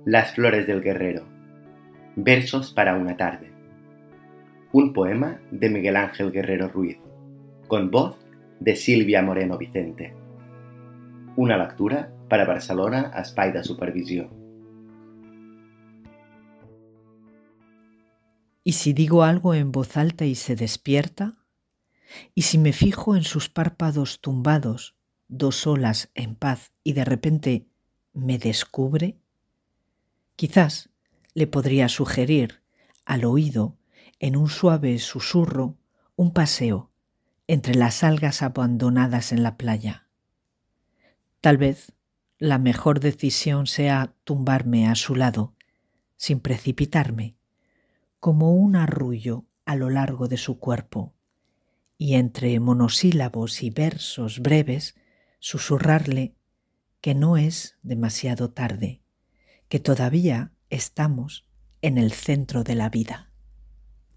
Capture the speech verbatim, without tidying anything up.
Las flores del guerrero. Versos para una tarde. Un poema de Miguel Ángel Guerrero Ruiz, con voz de Sílvia Moreno Vicente. Una lectura para Barcelona Espai de Supervisió. ¿Y si digo algo en voz alta y se despierta? ¿Y si me fijo en sus párpados tumbados, dos olas en paz, y de repente me descubre? Quizás le podría sugerir al oído, en un suave susurro, un paseo entre las algas abandonadas en la playa. Tal vez la mejor decisión sea tumbarme a su lado, sin precipitarme, como un arrullo a lo largo de su cuerpo, y entre monosílabos y versos breves susurrarle que no es demasiado tarde, que todavía estamos en el centro de la vida.